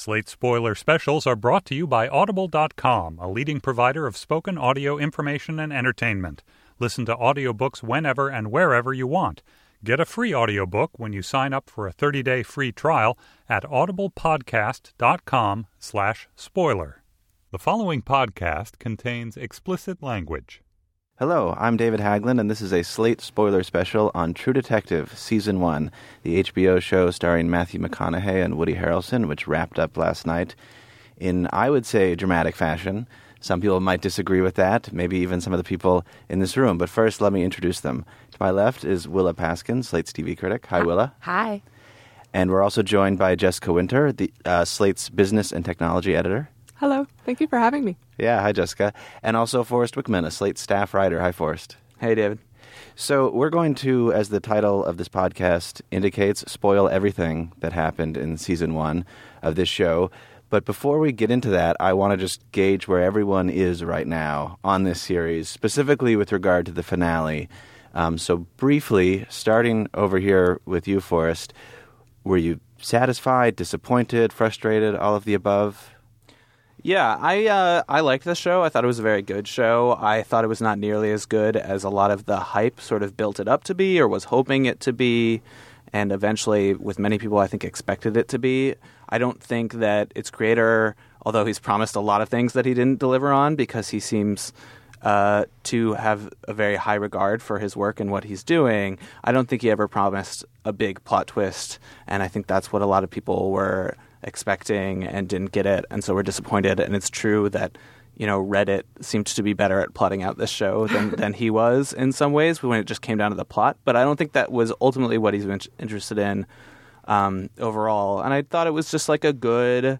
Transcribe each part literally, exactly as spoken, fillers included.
Slate Spoiler Specials are brought to you by Audible dot com, a leading provider of spoken audio information and entertainment. Listen to audiobooks whenever and wherever you want. Get a free audiobook when you sign up for a thirty-day free trial at audiblepodcast.com slash spoiler. The following podcast contains explicit language. Hello, I'm David Haglund, and this is a Slate Spoiler Special on True Detective Season one, the H B O show starring Matthew McConaughey and Woody Harrelson, which wrapped up last night in, I would say, dramatic fashion. Some people might disagree with that, maybe even some of the people in this room. But first, let me introduce them. To my left is Willa Paskin, Slate's T V critic. Hi, Willa. Hi. And we're also joined by Jessica Winter, the uh, Slate's business and technology editor. Hello. Thank you for having me. Yeah, hi, Jessica. And also Forrest Wickman, a Slate staff writer. Hi, Forrest. Hey, David. So we're going to, as the title of this podcast indicates, spoil everything that happened in Season one of this show. But before we get into that, I want to just gauge where everyone is right now on this series, specifically with regard to the finale. Um, so briefly, starting over here with you, Forrest, were you satisfied, disappointed, frustrated, all of the above? Yeah, I uh, I liked the show. I thought it was a very good show. I thought it was not nearly as good as a lot of the hype sort of built it up to be or was hoping it to be, and eventually, with many people, I think expected it to be. I don't think that its creator, although he's promised a lot of things that he didn't deliver on because he seems uh, to have a very high regard for his work and what he's doing, I don't think he ever promised a big plot twist, and I think that's what a lot of people were expecting and didn't get it, and so we're disappointed. And it's true that, you know, Reddit seemed to be better at plotting out this show than, than he was in some ways when it just came down to the plot. But I don't think that was ultimately what he's interested in um, overall. And I thought it was just like a good,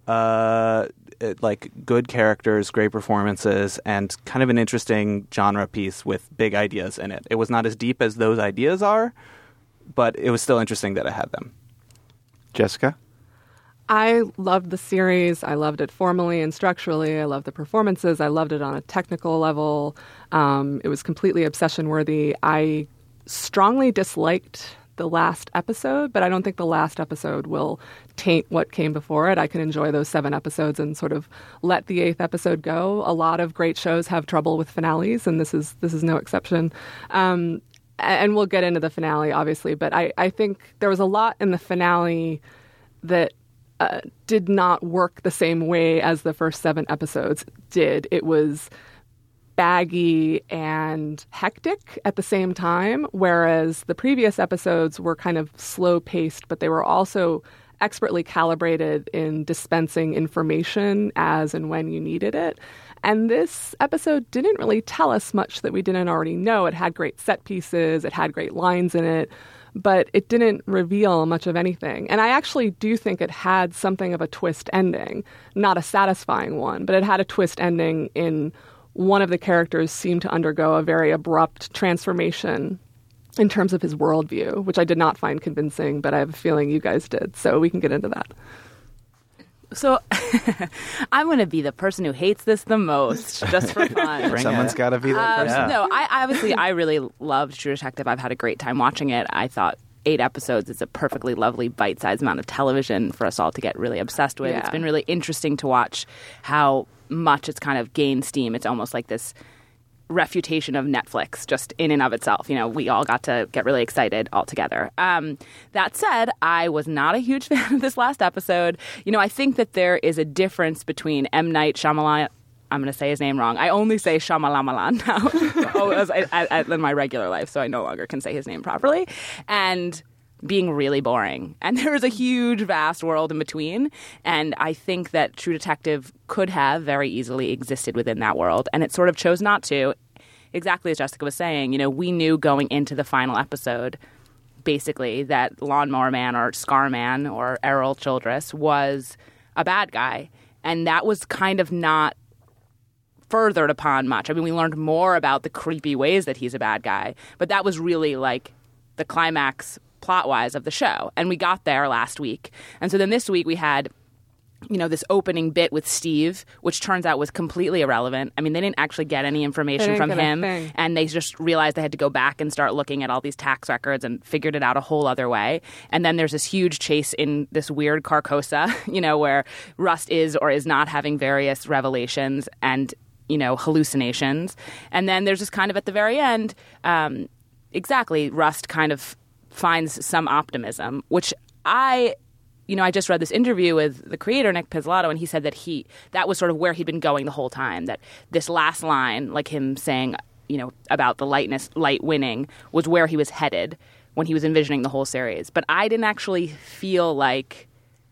uh, it, like good characters, great performances, and kind of an interesting genre piece with big ideas in it. It was not as deep as those ideas are, but it was still interesting that it had them. Jessica? I loved the series. I loved it formally and structurally. I loved the performances. I loved it on a technical level. Um, it was completely obsession-worthy. I strongly disliked the last episode, but I don't think the last episode will taint what came before it. I can enjoy those seven episodes and sort of let the eighth episode go. A lot of great shows have trouble with finales, and this is this is no exception. Um, and we'll get into the finale, obviously, but I, I think there was a lot in the finale that Uh, did not work the same way as the first seven episodes did. It was baggy and hectic at the same time, whereas the previous episodes were kind of slow-paced, but they were also expertly calibrated in dispensing information as and when you needed it. And this episode didn't really tell us much that we didn't already know. It had great set pieces, it had great lines in it, but it didn't reveal much of anything. And I actually do think it had something of a twist ending, not a satisfying one, but it had a twist ending in one of the characters seemed to undergo a very abrupt transformation in terms of his worldview, which I did not find convincing, but I have a feeling you guys did. So we can get into that. So I'm going to be the person who hates this the most, just for fun. Someone's got to be that um, person. No, I obviously I really loved True Detective. I've had a great time watching it. I thought eight episodes is a perfectly lovely bite-sized amount of television for us all to get really obsessed with. Yeah. It's been really interesting to watch how much it's kind of gained steam. It's almost like this refutation of Netflix just in and of itself. You know, we all got to get really excited all together. Um, that said, I was not a huge fan of this last episode. You know, I think that there is a difference between M. Night Shyamalan. I'm going to say his name wrong. I only say Shyamalamalan now oh, as, I, I, in my regular life, so I no longer can say his name properly. And being really boring. And there is a huge, vast world in between. And I think that True Detective could have very easily existed within that world. And it sort of chose not to. Exactly as Jessica was saying, you know, we knew going into the final episode, basically, that Lawnmower Man or Scar Man or Errol Childress was a bad guy. And that was kind of not furthered upon much. I mean, we learned more about the creepy ways that he's a bad guy. But that was really like the climax plot-wise of the show. And we got there last week. And so then this week we had you know, this opening bit with Steve, which turns out was completely irrelevant. I mean, they didn't actually get any information didn't from get a him, thing. and they just realized they had to go back and start looking at all these tax records and figured it out a whole other way. And then there's this huge chase in this weird Carcosa, you know, where Rust is or is not having various revelations and, you know, hallucinations. And then there's just kind of at the very end, um, exactly, Rust kind of finds some optimism, which I... You know, I just read this interview with the creator, Nick Pizzolatto, and he said that he that was sort of where he'd been going the whole time, that this last line, like him saying, you know, about the lightness, light winning, was where he was headed when he was envisioning the whole series. But I didn't actually feel like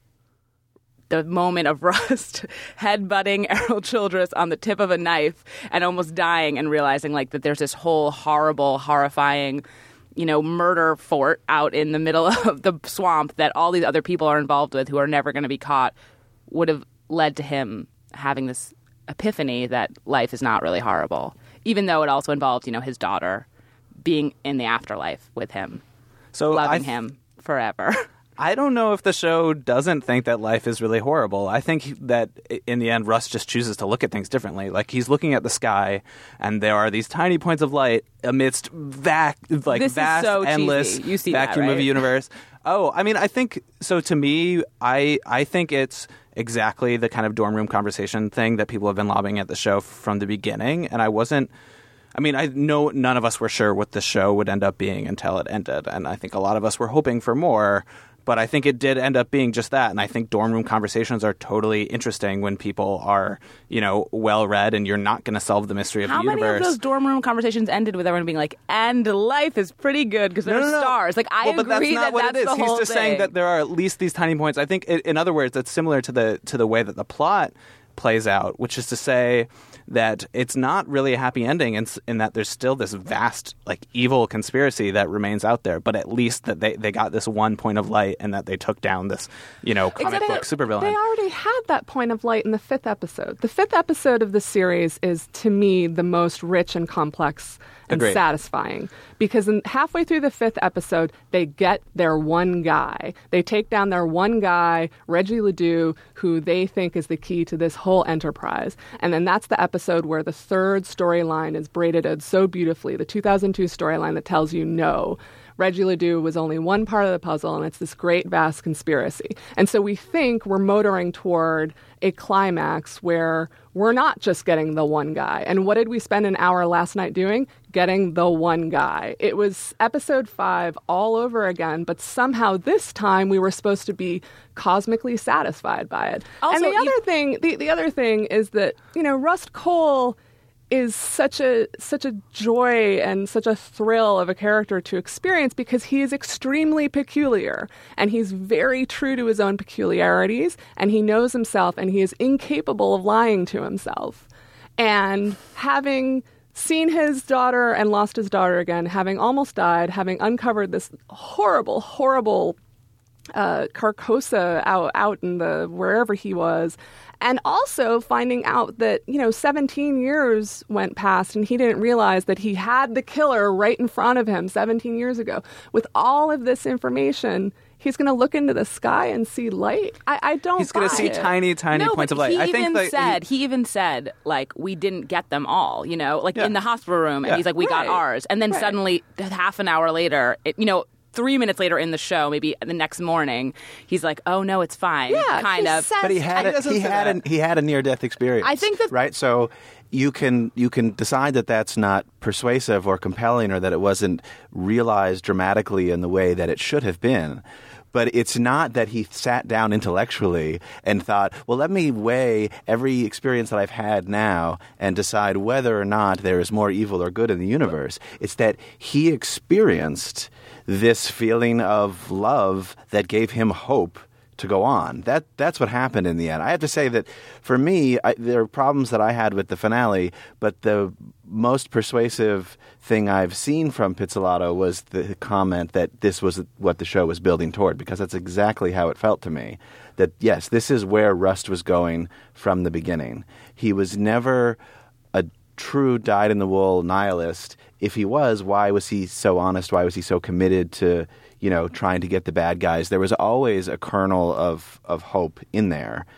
the moment of Rust headbutting Errol Childress on the tip of a knife and almost dying and realizing, like, that there's this whole horrible, horrifying, you know, murder fort out in the middle of the swamp that all these other people are involved with who are never going to be caught, would have led to him having this epiphany that life is not really horrible, even though it also involved, you know, his daughter being in the afterlife with him, So loving I th- him forever. I don't know if the show doesn't think that life is really horrible. I think that in the end, Russ just chooses to look at things differently. Like, he's looking at the sky, and there are these tiny points of light amidst vac- like This is vast, so endless cheesy. You see that, vacuum of a right? universe. Oh, I mean, I think so. To me, I I think it's exactly the kind of dorm room conversation thing that people have been lobbying at the show from the beginning, and I wasn't. I mean, I know none of us were sure what the show would end up being until it ended, and I think a lot of us were hoping for more. But I think it did end up being just that. And I think dorm room conversations are totally interesting when people are, you know, well-read and you're not going to solve the mystery of How the universe. many of those dorm room conversations ended with everyone being like, and life is pretty good because there No, are no, no. stars? Like, I well, but agree that's not that what that's it is. the He's whole just thing. saying that there are at least these tiny points. I think, i- in other words, it's similar to the to the way that the plot plays out, which is to say that it's not really a happy ending in, in that there's still this vast, like, evil conspiracy that remains out there, but at least that they, they got this one point of light and that they took down this, you know, comic Except book supervillain. They already had that point of light in the fifth episode. The fifth episode of the series is, to me, the most rich and complex and Agreed. satisfying. Because in, halfway through the fifth episode, they get their one guy. They take down their one guy, Reggie Ledoux, who they think is the key to this whole enterprise. And then that's the episode where the third storyline is braided out so beautifully, the two thousand two storyline that tells you no. Reggie Ledoux was only one part of the puzzle, and it's this great, vast conspiracy. And so we think we're motoring toward a climax where we're not just getting the one guy. And what did we spend an hour last night doing? Getting the one guy. It was episode five all over again, but somehow this time we were supposed to be cosmically satisfied by it. Also, and the you- other thing, the, the other thing is that, you know, Rust Cole is such a such a joy and such a thrill of a character to experience because he is extremely peculiar and he's very true to his own peculiarities and he knows himself and he is incapable of lying to himself. And having seen his daughter and lost his daughter again, having almost died, having uncovered this horrible, horrible uh, Carcosa out out in the wherever he was, and also finding out that, you know, seventeen years went past and he didn't realize that he had the killer right in front of him seventeen years ago. With all of this information, he's going to look into the sky and see light. I, I don't. He's going to buy see it. tiny, tiny no, points but of light. He I even think that said he, even said like we didn't get them all, you know, like Yeah. in the hospital room, and Yeah. he's like we got Right. ours, and then Right. suddenly half an hour later, it, you know. Three minutes later in the show, maybe the next morning, he's like, "Oh no, it's fine." Yeah, kind he of. says- But he had He a, doesn't he say had that. a, he had a near death experience. I think that- right. So you can you can decide that that's not persuasive or compelling, or that it wasn't realized dramatically in the way that it should have been. But it's not that he sat down intellectually and thought, well, let me weigh every experience that I've had now and decide whether or not there is more evil or good in the universe. It's that he experienced this feeling of love that gave him hope to go on. That that's what happened in the end. I have to say that for me, I, there are problems that I had with the finale, but the most persuasive thing I've seen from Pizzolatto was the comment that this was what the show was building toward, because that's exactly how it felt to me. That yes, this is where Rust was going from the beginning. He was never a true dyed-in-the-wool nihilist. If he was, why was he so honest? Why was he so committed to, you know, trying to get the bad guys? There was always a kernel of, of hope in there.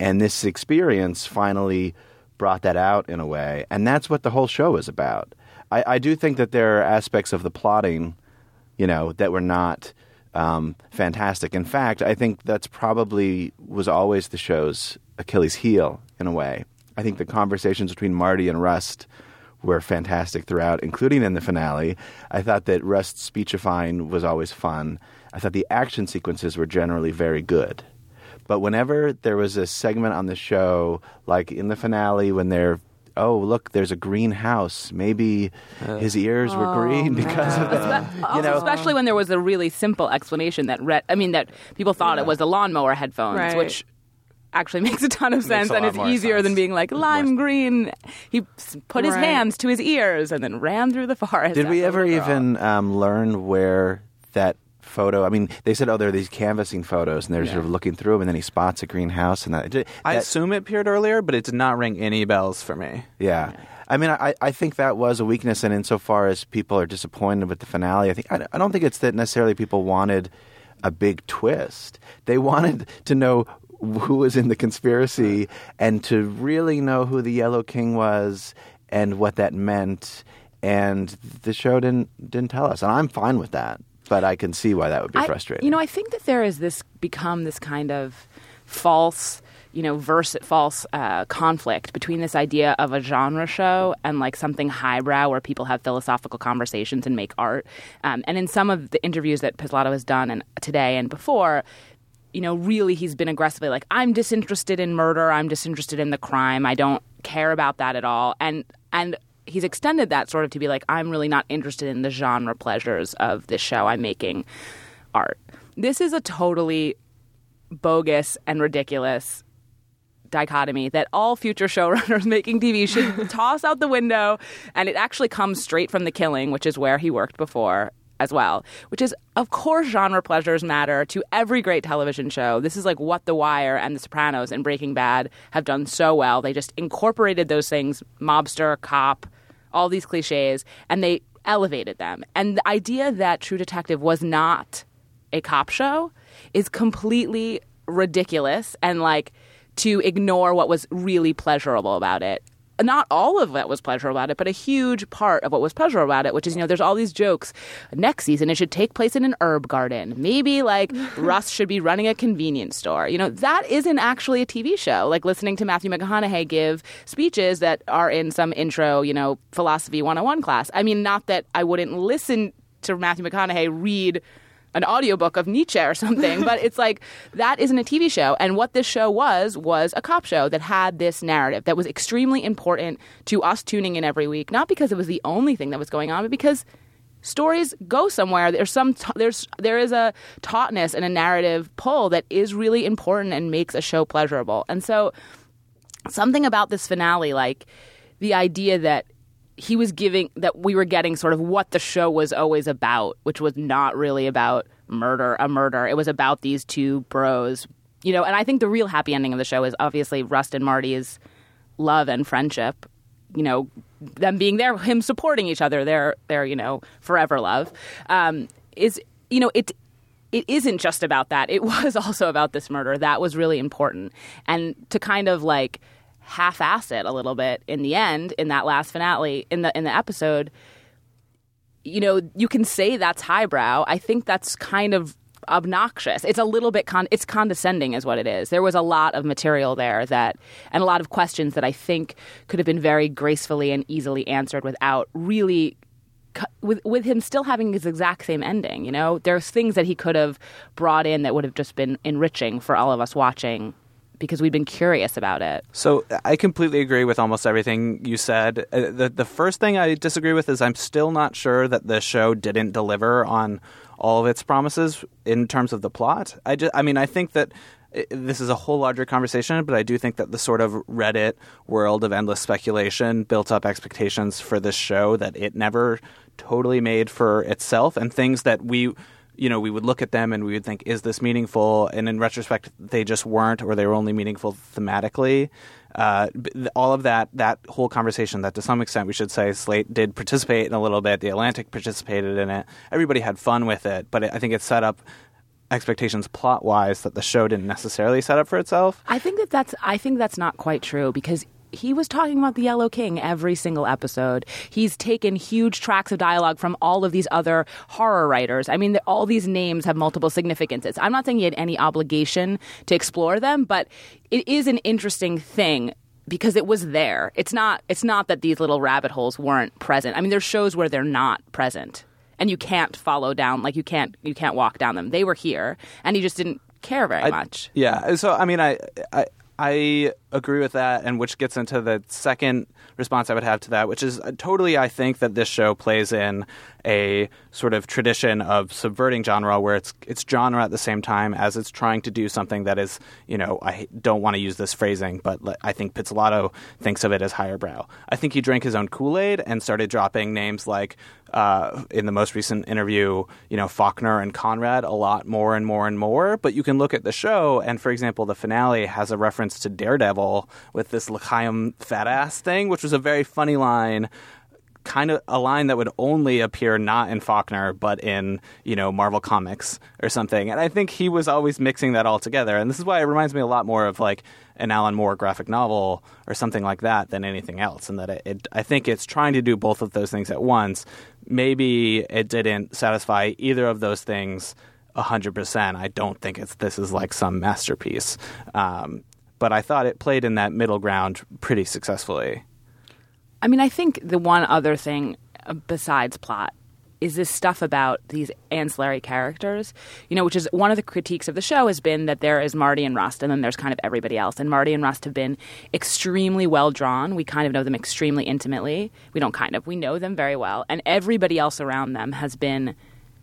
And this experience finally brought that out in a way. And that's what the whole show is about. I, I do think that there are aspects of the plotting, you know, that were not um, fantastic. In fact, I think that's probably was always the show's Achilles heel in a way. I think the conversations between Marty and Rust were fantastic throughout, including in the finale. I thought that Rust's speechifying was always fun. I thought the action sequences were generally very good. But whenever there was a segment on the show, like in the finale when they're, oh, look, there's a green house. Maybe his ears were green because of that. You know, especially when there was a really simple explanation that, re- I mean, that people thought yeah. it was the lawnmower headphones, right. which actually makes a ton of sense, and it's easier sense. than being like lime green. He put his right. hands to his ears and then ran through the forest. Did we ever overall. even um, learn where that photo? I mean, they said, oh, there are these canvassing photos, and they're yeah. sort of looking through them, and then he spots a greenhouse. And that, that I assume it appeared earlier, but it did not ring any bells for me. Yeah. I mean, I, I think that was a weakness, and insofar as people are disappointed with the finale, I think I, I don't think it's that necessarily people wanted a big twist. They wanted to know who was in the conspiracy and to really know who the Yellow King was and what that meant. And the show didn't didn't tell us, and I'm fine with that. But I can see why that would be I, frustrating. You know, I think that there is this become this kind of false, you know, verse false uh, conflict between this idea of a genre show and like something highbrow where people have philosophical conversations and make art. Um, and in some of the interviews that Pizzolatto has done and today and before, you know, really he's been aggressively like, I'm disinterested in murder. I'm disinterested in the crime. I don't care about that at all. And and he's extended that sort of to be like, I'm really not interested in the genre pleasures of this show. I'm making art. This is a totally bogus and ridiculous dichotomy that all future showrunners making T V should toss out the window. And it actually comes straight from The Killing, which is where he worked before as well, which is, of course, genre pleasures matter to every great television show. This is like what The Wire and The Sopranos and Breaking Bad have done so well. They just incorporated those things, mobster, cop, all these cliches, and they elevated them. And the idea that True Detective was not a cop show is completely ridiculous, and like to ignore what was really pleasurable about it. Not all of it was pleasurable about it, but a huge part of what was pleasurable about it, which is, you know, there's all these jokes. Next season, it should take place in an herb garden. Maybe, like, Russ should be running a convenience store. You know, that isn't actually a T V show. Like, listening to Matthew McConaughey give speeches that are in some intro, you know, philosophy one oh one class. I mean, not that I wouldn't listen to Matthew McConaughey read an audiobook of Nietzsche or something, but it's like that isn't a T V show. And what this show was was a cop show that had this narrative that was extremely important to us tuning in every week, not because it was the only thing that was going on, but because stories go somewhere. There's some ta- there's there is a tautness and a narrative pull that is really important and makes a show pleasurable. And so something about this finale, like the idea that he was giving, that we were getting sort of what the show was always about, which was not really about murder, a murder. It was about these two bros, you know, and I think the real happy ending of the show is obviously Rust and Marty's love and friendship, you know, them being there, him supporting each other, their, their, you know, forever love, um, is, you know, it, it isn't just about that. It was also about this murder. That was really important. And to kind of like half-ass it a little bit in the end, in that last finale, in the in the episode, you know, you can say that's highbrow. I think that's kind of obnoxious. It's a little bit con- it's condescending is what it is. There was a lot of material there that, and a lot of questions that I think could have been very gracefully and easily answered without really with with him still having his exact same ending. You know, there's things that he could have brought in that would have just been enriching for all of us watching, because we've been curious about it. So I completely agree with almost everything you said. Uh, the the first thing I disagree with is I'm still not sure that the show didn't deliver on all of its promises in terms of the plot. I just, I mean, I think that it, this is a whole larger conversation, but I do think that the sort of Reddit world of endless speculation built up expectations for this show that it never totally made for itself, and things that we... you know, we would look at them and we would think, is this meaningful? And in retrospect, they just weren't, or they were only meaningful thematically. Uh, all of that, that whole conversation that to some extent we should say Slate did participate in a little bit. The Atlantic participated in it. Everybody had fun with it. But I think it set up expectations plot-wise that the show didn't necessarily set up for itself. I think that that's I think that's not quite true because he was talking about the Yellow King every single episode. He's taken huge tracks of dialogue from all of these other horror writers. I mean, all these names have multiple significances. I'm not saying he had any obligation to explore them, but it is an interesting thing because it was there. It's not it's not that these little rabbit holes weren't present. I mean, there's shows where they're not present and you can't follow down, like you can't you can't walk down them. They were here and he just didn't care very I, much. Yeah. So, I mean, I... I I agree with that, and which gets into the second response I would have to that, which is uh, totally I think that this show plays in a sort of tradition of subverting genre where it's it's genre at the same time as it's trying to do something that is, you know, I don't want to use this phrasing, but I think Pizzolatto thinks of it as higher brow. I think he drank his own Kool-Aid and started dropping names like, uh, in the most recent interview, you know, Faulkner and Conrad a lot more and more and more. But you can look at the show, and for example, the finale has a reference to Daredevil with this L'chaim fat ass thing, which was a very funny line. Kind of a line that would only appear not in Faulkner, but in, you know, Marvel Comics or something. And I think he was always mixing that all together. And this is why it reminds me a lot more of like an Alan Moore graphic novel or something like that than anything else. And that it, it I think it's trying to do both of those things at once. Maybe it didn't satisfy either of those things one hundred percent. I don't think it's this is like some masterpiece. Um, but I thought it played in that middle ground pretty successfully. I mean, I think the one other thing besides plot is this stuff about these ancillary characters, you know, which is one of the critiques of the show has been that there is Marty and Rust and then there's kind of everybody else. And Marty and Rust have been extremely well drawn. We kind of know them extremely intimately. We don't kind of. We know them very well. And everybody else around them has been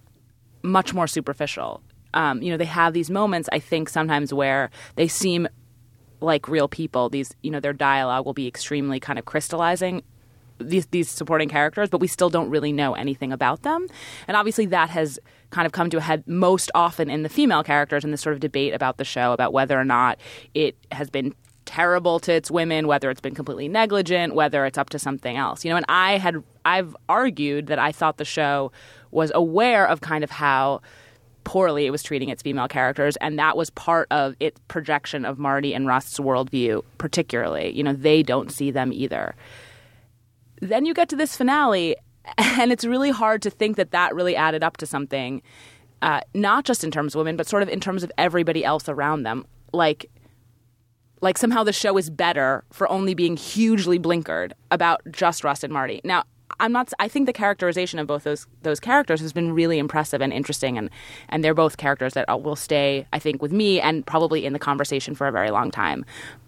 much more superficial. Um, you know, they have these moments, I think, sometimes where they seem like real people. These, you know, their dialogue will be extremely kind of crystallizing these these supporting characters, but we still don't really know anything about them. And obviously that has kind of come to a head most often in the female characters in this sort of debate about the show, about whether or not it has been terrible to its women, whether it's been completely negligent, whether it's up to something else. You know, and I had I've argued that I thought the show was aware of kind of how poorly it was treating its female characters, and that was part of its projection of Marty and Rust's worldview, particularly. You know, they don't see them either. Then you get to this finale, and it's really hard to think that that really added up to something, uh, not just in terms of women, but sort of in terms of everybody else around them. Like, like somehow the show is better for only being hugely blinkered about just Rust and Marty. Now, I'm not. I think the characterization of both those those characters has been really impressive and interesting, and and they're both characters that will stay, I think, with me and probably in the conversation for a very long time.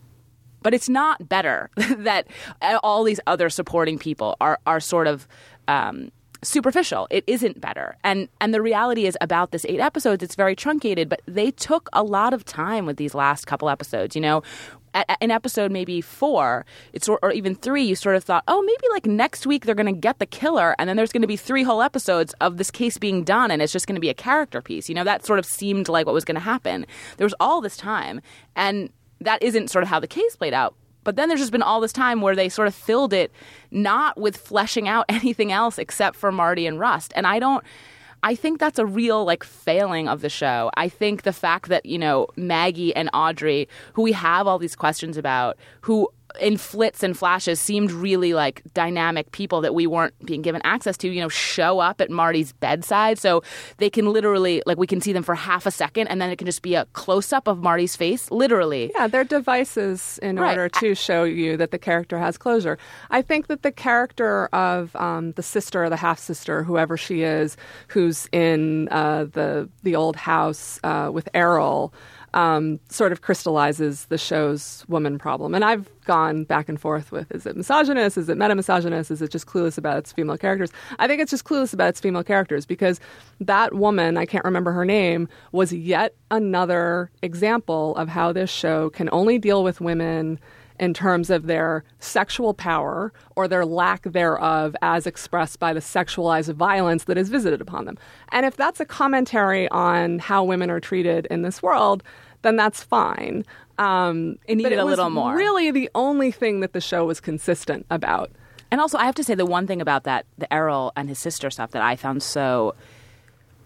But it's not better that all these other supporting people are are sort of um, superficial. It isn't better, and and the reality is about this eight episodes, it's very truncated. But they took a lot of time with these last couple episodes. You know. At, in episode maybe four, it's or, or even three, you sort of thought, oh, maybe like next week they're going to get the killer, and then there's going to be three whole episodes of this case being done, and it's just going to be a character piece. You know, that sort of seemed like what was going to happen. There was all this time, and that isn't sort of how the case played out. But then there's just been all this time where they sort of filled it not with fleshing out anything else except for Marty and Rust. And I don't... I think that's a real, like, failing of the show. I think the fact that, you know, Maggie and Audrey, who we have all these questions about, who in flits and flashes seemed really, like, dynamic people that we weren't being given access to, you know, show up at Marty's bedside. So they can literally, like, we can see them for half a second, and then it can just be a close-up of Marty's face, literally. Yeah, they're devices in right. order to show you that the character has closure. I think that the character of um, the sister or the half-sister, whoever she is, who's in uh, the, the old house uh, with Errol, Um, sort of crystallizes the show's woman problem. And I've gone back and forth with, is it misogynist? Is it meta-misogynist? Is it just clueless about its female characters? I think it's just clueless about its female characters because that woman, I can't remember her name, was yet another example of how this show can only deal with women in terms of their sexual power or their lack thereof as expressed by the sexualized violence that is visited upon them. And if that's a commentary on how women are treated in this world, then that's fine. Um, it needed but it a was little more. Really the only thing that the show was consistent about. And also, I have to say the one thing about that, the Errol and his sister stuff that I found so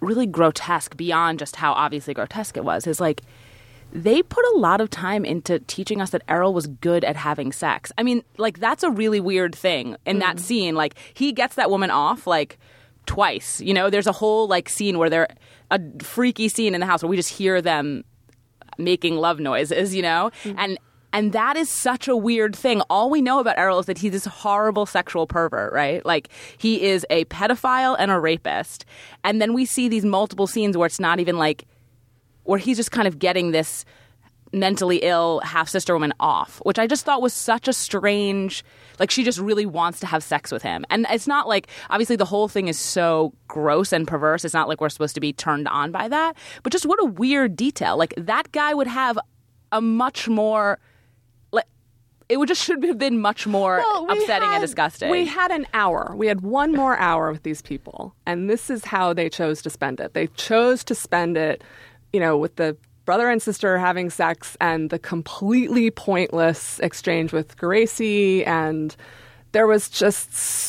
really grotesque beyond just how obviously grotesque it was is like they put a lot of time into teaching us that Errol was good at having sex. I mean, like, that's a really weird thing in mm. that scene. Like, he gets that woman off, like, twice. You know, there's a whole, like, scene where they're a freaky scene in the house where we just hear them making love noises, you know? Mm. And and that is such a weird thing. All we know about Errol is that he's this horrible sexual pervert, right? Like, he is a pedophile and a rapist. And then we see these multiple scenes where it's not even, like, where he's just kind of getting this mentally ill half-sister woman off, which I just thought was such a strange, like, she just really wants to have sex with him. And it's not like, obviously the whole thing is so gross and perverse. It's not like we're supposed to be turned on by that. But just what a weird detail. Like, that guy would have a much more, like, it would just should have been much more well, upsetting had, and disgusting. We had an hour. We had one more hour with these people. And this is how they chose to spend it. They chose to spend it, you know, with the brother and sister having sex and the completely pointless exchange with Gracie. And there was just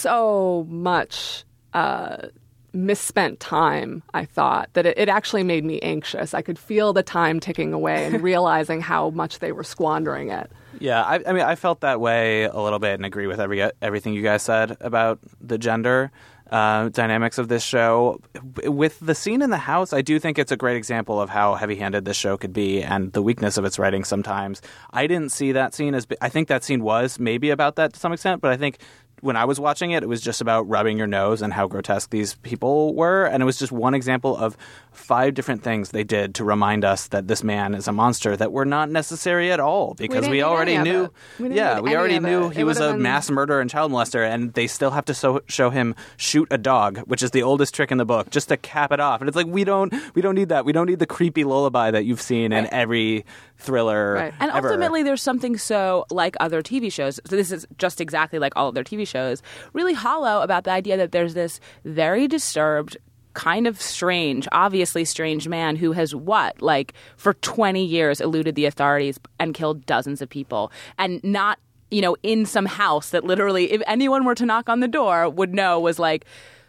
so much uh, misspent time, I thought, that it, it actually made me anxious. I could feel the time ticking away and realizing how much they were squandering it. Yeah, I, I mean, I felt that way a little bit and agree with every everything you guys said about the gender Uh, dynamics of this show. With the scene in the house, I do think it's a great example of how heavy-handed this show could be and the weakness of its writing sometimes. I didn't see that scene as... I think that scene was maybe about that to some extent, but I think when I was watching it, it was just about rubbing your nose and how grotesque these people were, and it was just one example of five different things they did to remind us that this man is a monster that were not necessary at all, because we, we already knew... We yeah, we already knew it. he it was a been... mass murderer and child molester, and they still have to so- show him shoot a dog, which is the oldest trick in the book, just to cap it off. And it's like, we don't we don't need that. We don't need the creepy lullaby that you've seen right. in every thriller right. And ever. Ultimately, there's something so like other T V shows. So this is just exactly like all of their T V shows. Really hollow about the idea that there's this very disturbed, kind of strange, obviously strange man who has what, like, for twenty years eluded the authorities and killed dozens of people, and not, you know, in some house that literally, if anyone were to knock on the door, would know was like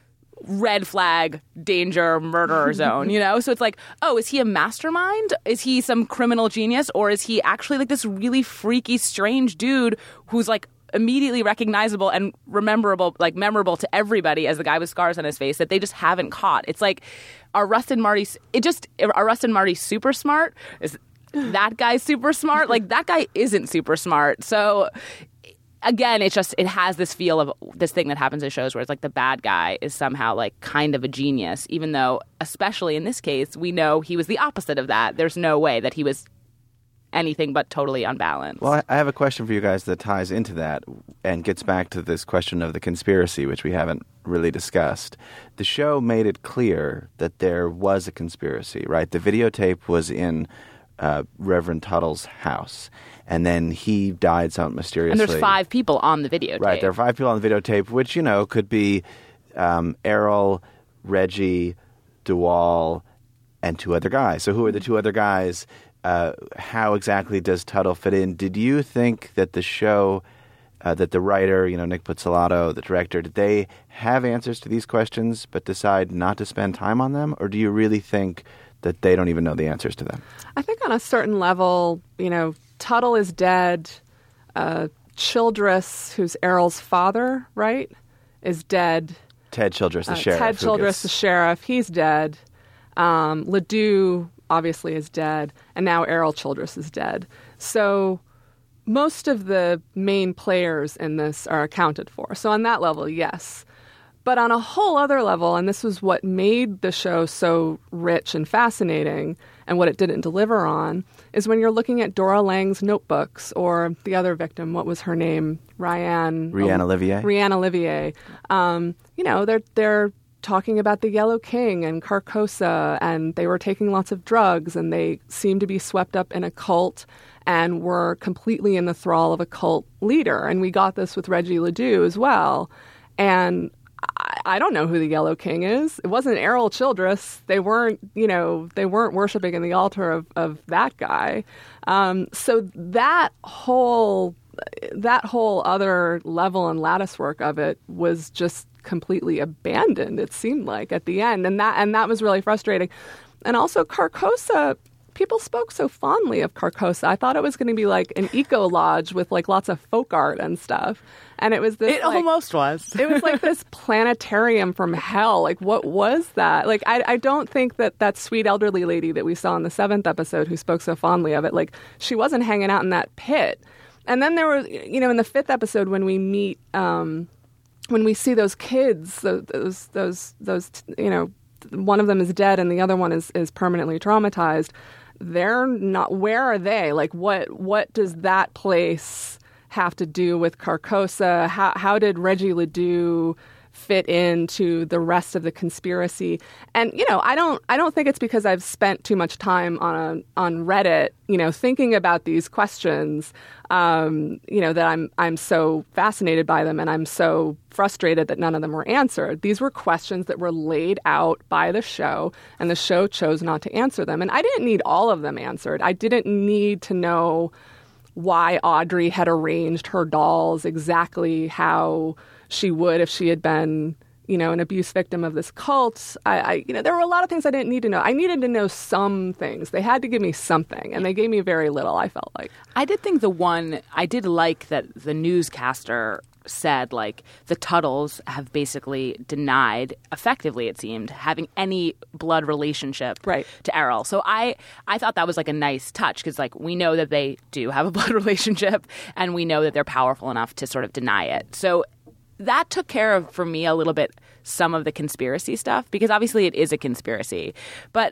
red flag, danger, murderer zone, you know? So it's like, oh, is he a mastermind? Is he some criminal genius? Or is he actually like this really freaky, strange dude who's like immediately recognizable and rememberable, like memorable to everybody as the guy with scars on his face that they just haven't caught? It's like, are Rust and Marty, it just, are Rust and Marty super smart? Is that guy super smart? Like, that guy isn't super smart. So again, it's just, it has this feel of this thing that happens in shows where it's like the bad guy is somehow like kind of a genius, even though, especially in this case, we know he was the opposite of that. There's no way that he was anything but totally unbalanced. Well, I have a question for you guys that ties into that and gets back to this question of the conspiracy, which we haven't really discussed. The show made it clear that there was a conspiracy, right? The videotape was in uh, Reverend Tuttle's house. And then he died somewhat mysteriously. And there's five people on the videotape. Right, there are five people on the videotape, which, you know, could be um, Errol, Reggie, Duvall, and two other guys. So who are the two other guys? Uh, how exactly does Tuttle fit in? Did you think that the show, uh, that the writer, you know, Nick Pizzolatto, the director, did they have answers to these questions but decide not to spend time on them? Or do you really think that they don't even know the answers to them? I think on a certain level, you know, Tuttle is dead. Uh, Childress, who's Errol's father, right, is dead. Ted Childress, the uh, sheriff. Ted Childress, gets... the sheriff, he's dead. Um, Ledoux obviously is dead, and now Errol Childress is dead. So most of the main players in this are accounted for. So on that level, yes. But on a whole other level, and this was what made the show so rich and fascinating, and what it didn't deliver on, is when you're looking at Dora Lang's notebooks, or the other victim, what was her name? Ryan... Rianne Olivier. Rianne Olivier. Um, you know, they're they're talking about the Yellow King and Carcosa, and they were taking lots of drugs, and they seemed to be swept up in a cult and were completely in the thrall of a cult leader. And we got this with Reggie Ledoux as well. And I don't know who the Yellow King is. It wasn't Errol Childress. They weren't, you know, they weren't worshiping in the altar of, of that guy. Um, so that whole, that whole other level and lattice work of it was just completely abandoned, it seemed like, at the end. And that and that was really frustrating. And also Carcosa, people spoke so fondly of Carcosa. I thought it was going to be like an eco lodge with like lots of folk art and stuff. And it was this It like, almost was. it was like this planetarium from hell. Like, what was that? Like, I, I don't think that that sweet elderly lady that we saw in the seventh episode who spoke so fondly of it, like, she wasn't hanging out in that pit. And then there was, you know, in the fifth episode when we meet, um, when we see those kids, those, those, those, you know, one of them is dead and the other one is, is permanently traumatized. They're not, where are they? Like, what, what does that place have to do with Carcosa? How, how did Reggie Ledoux fit into the rest of the conspiracy? And, you know, I don't I don't think it's because I've spent too much time on a, on Reddit, you know, thinking about these questions, um, you know, that I'm I'm so fascinated by them and I'm so frustrated that none of them were answered. These were questions that were laid out by the show, and the show chose not to answer them. And I didn't need all of them answered. I didn't need to know why Audrey had arranged her dolls exactly how she would if she had been, you know, an abuse victim of this cult. I, I, you know, there were a lot of things I didn't need to know. I needed to know some things. They had to give me something, and they gave me very little, I felt like. I did think the one, I did like that the newscaster said, like, the Tuttles have basically denied, effectively it seemed, having any blood relationship right. to Errol. So I, I thought that was like a nice touch because, like, we know that they do have a blood relationship, and we know that they're powerful enough to sort of deny it. So that took care of, for me, a little bit some of the conspiracy stuff, because obviously it is a conspiracy. But,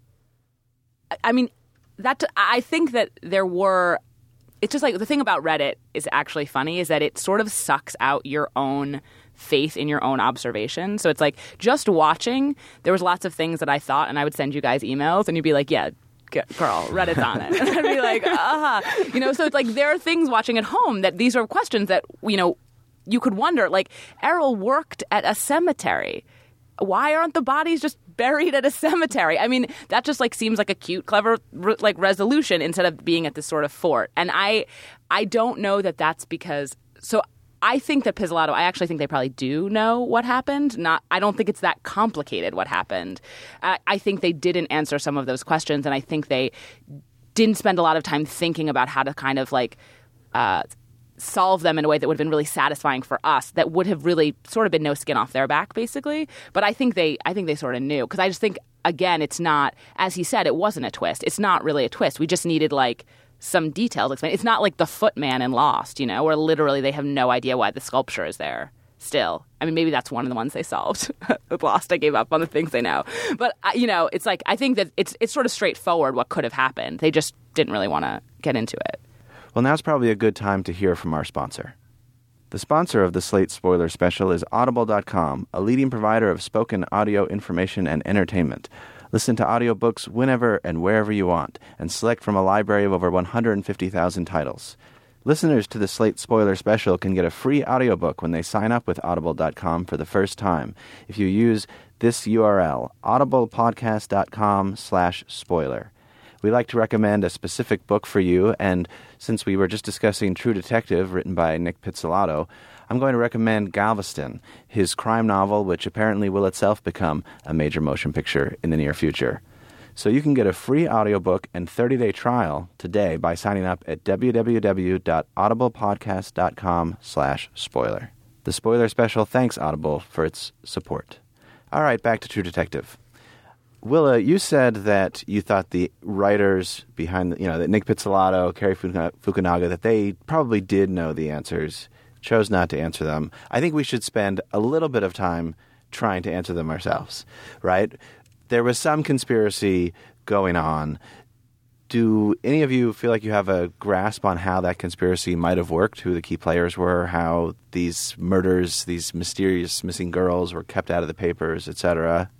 I mean, that I think that there were... It's just like the thing about Reddit is actually funny is that it sort of sucks out your own faith in your own observation. So it's like just watching, there was lots of things that I thought, and I would send you guys emails, and you'd be like, yeah, girl, Reddit's on it. And I'd be like, ah. You know, so it's like there are things watching at home that these are questions that, you know, you could wonder, like, Errol worked at a cemetery. Why aren't the bodies just buried at a cemetery? I mean, that just like seems like a cute, clever re- like resolution instead of being at this sort of fort. And I, I don't know that that's because. So I think that Pizzolatto. I actually think they probably do know what happened. Not. I don't think it's that complicated what happened. Uh, I think they didn't answer some of those questions, and I think they didn't spend a lot of time thinking about how to kind of like. Uh, solve them in a way that would have been really satisfying for us, that would have really sort of been no skin off their back, basically. But I think they I think they sort of knew, because I just think, again, it's not, as he said, it wasn't a twist. It's not really a twist. We just needed like some details explained. It's not like the Footman in Lost, you know, where literally they have no idea why the sculpture is there still. I mean, maybe that's one of the ones they solved. With Lost, I gave up on the things they know. But, you know, it's like, I think that it's it's sort of straightforward what could have happened. They just didn't really want to get into it. Well, now's probably a good time to hear from our sponsor. The sponsor of the Slate Spoiler Special is Audible dot com, a leading provider of spoken audio information and entertainment. Listen to audiobooks whenever and wherever you want, and select from a library of over one hundred fifty thousand titles. Listeners to the Slate Spoiler Special can get a free audiobook when they sign up with Audible dot com for the first time if you use this U R L, audiblepodcast dot com slash spoiler. We like to recommend a specific book for you, and since we were just discussing True Detective, written by Nick Pizzolatto, I'm going to recommend Galveston, his crime novel, which apparently will itself become a major motion picture in the near future. So you can get a free audiobook and thirty-day trial today by signing up at www dot audiblepodcast dot com slash spoiler. The Spoiler Special thanks Audible for its support. All right, back to True Detective. Willa, you said that you thought the writers behind, the, you know, that Nick Pizzolatto, Cary Fukunaga, that they probably did know the answers, chose not to answer them. I think we should spend a little bit of time trying to answer them ourselves, right? There was some conspiracy going on. Do any of you feel like you have a grasp on how that conspiracy might have worked, who the key players were, how these murders, these mysterious missing girls were kept out of the papers, et cetera?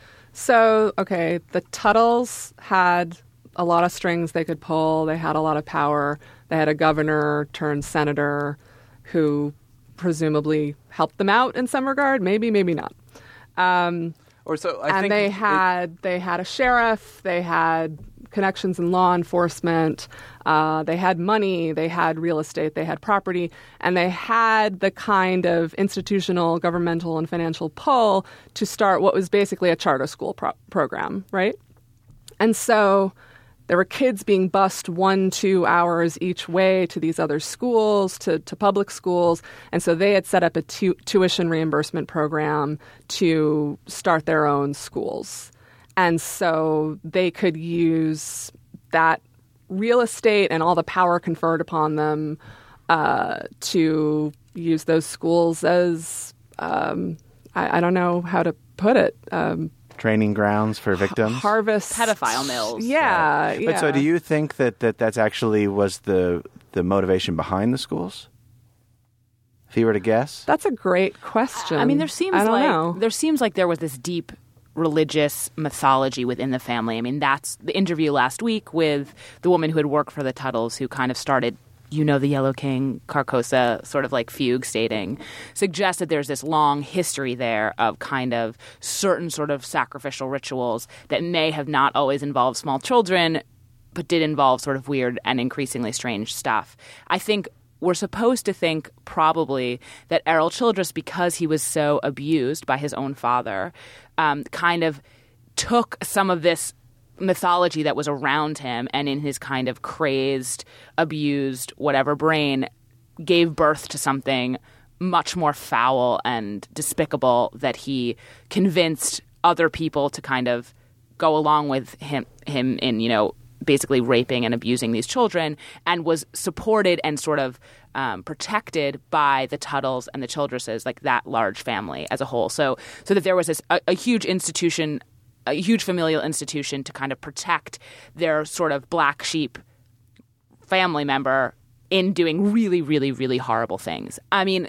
So, okay, the Tuttles had a lot of strings they could pull. They had a lot of power. They had a governor turned senator who presumably helped them out in some regard. Maybe, maybe not. Um, or so I and think they it, had they had a sheriff. They had connections in law enforcement. Uh, they had money. They had real estate. They had property. And they had the kind of institutional, governmental, and financial pull to start what was basically a charter school pro- program, right? And so there were kids being bused one, two hours each way to these other schools, to, to public schools. And so they had set up a tu- tuition reimbursement program to start their own schools. And so they could use that real estate and all the power conferred upon them uh, to use those schools as, um, I, I don't know how to put it, um, training grounds for victims? Harvest. Pedophile mills. Yeah, yeah. But so do you think that, that that's actually was the the motivation behind the schools? If you were to guess? That's a great question. I mean, there seems I don't like know. there seems like there was this deep religious mythology within the family. I mean, that's the interview last week with the woman who had worked for the Tuttles, who kind of started, you know, the Yellow King, Carcosa sort of like fugue stating, suggests that there's this long history there of kind of certain sort of sacrificial rituals that may have not always involved small children, but did involve sort of weird and increasingly strange stuff. I think we're supposed to think probably that Errol Childress, because he was so abused by his own father, um, kind of took some of this mythology that was around him and in his kind of crazed, abused, whatever brain gave birth to something much more foul and despicable that he convinced other people to kind of go along with him, him in, you know, basically raping and abusing these children, and was supported and sort of um, protected by the Tuttles and the Childresses, like that large family as a whole. So, so that there was this a, a huge institution, a huge familial institution to kind of protect their sort of black sheep family member in doing really, really, really horrible things. I mean,